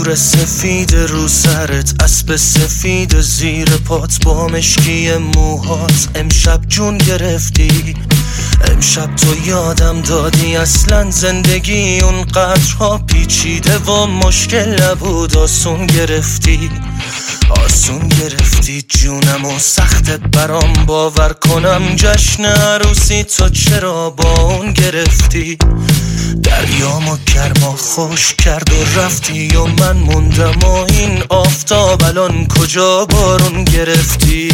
ابر سفید رو سرت، اسب سفید زیر پات، با مشکی موهات امشب جون گرفتی. امشب تو یادم دادی اصلا زندگی اونقدرها پیچیده و مشکل نبود. آسون گرفتی، آسون گرفتی جونم و سخت برام باور کنم جشن عروسی تو چرا با اون گرفتی. دریامو گرما خوش کرد و رفتی و من موندم و این آفتاب الان کجا بارون گرفتی.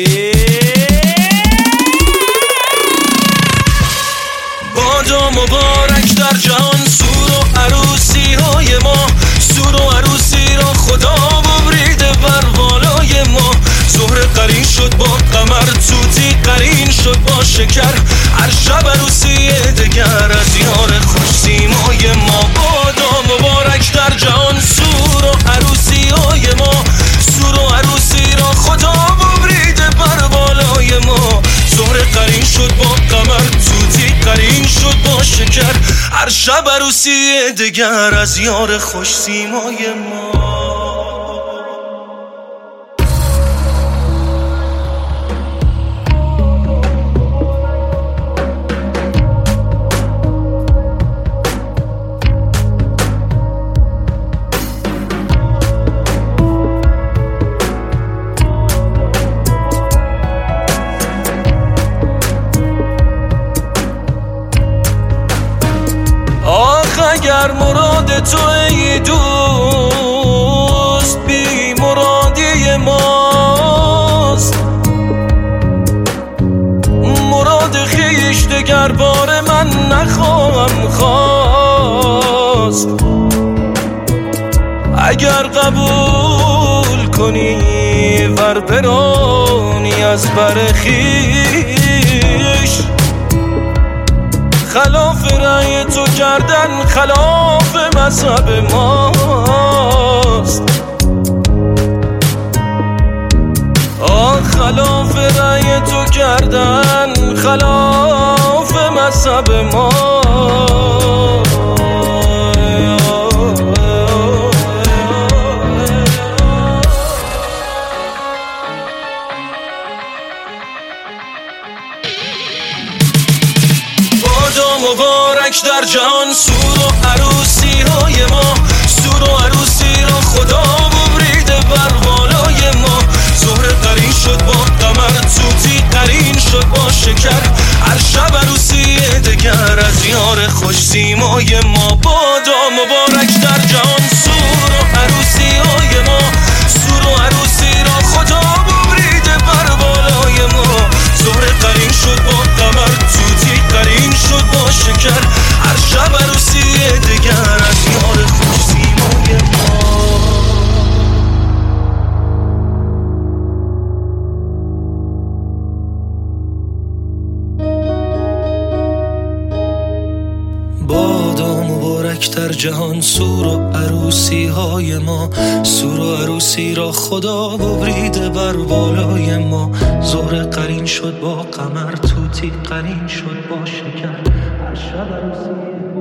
بادا مبارک در جهان سور و عروسی های ما، سور و عروسی را خدا ببریده بر بالای ما. زهره قرین شد با قمر، توتی قرین شد با شکر، هر شب عروسی دگر از یار خوش سیمای ما. بادا مبارک در جهان سور و عروسی های ما، سور و عروسی را خدا ببریده بر بالای ما. زهره قرین شد با قمر، توتی قرین شد با شکر، هر شب عروسی دگر از یار خوش سیمای ما. اگر مراد تو ای دوست بی مرادی ماست، مراد خیش دگر بار من نخواهم خواست. اگر قبول کنی ور برانی از بر خیش، خلاف رأی تو کردن خلاف مذهب ماست. خلاف رأی تو کردن خلاف مذهب ماست. مبارک در جهان سور و عروسی های ما، سور و عروسی را خدا ببریده بر بالای ما. زهره قرین شد با قمر، توتی قرین شد با شکر، هر شب عروسی دگر از یار خوش سیمای ما. بادا مبارک در جهان سور و عروسی های ما، سور و عروسی را خدا ببریده بر بالای ما. زهره قرین شد با قمر، توتی قرین شد با شکر، هر شب عروسی دگر از یار خوش سیمای ما. بادا مبارک در جهان سور و عروسی های ما، سور و عروسی را خدا ببریده بر بالای ما. زهره قرین شد با قمر، توتی قرین شد با شکر، هر شب عروسی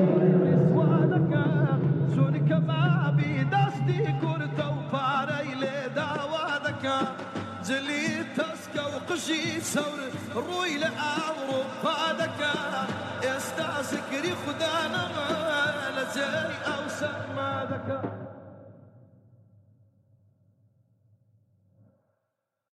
روی لأمر فادك يستعسكري خدانا لزي أو سمادك.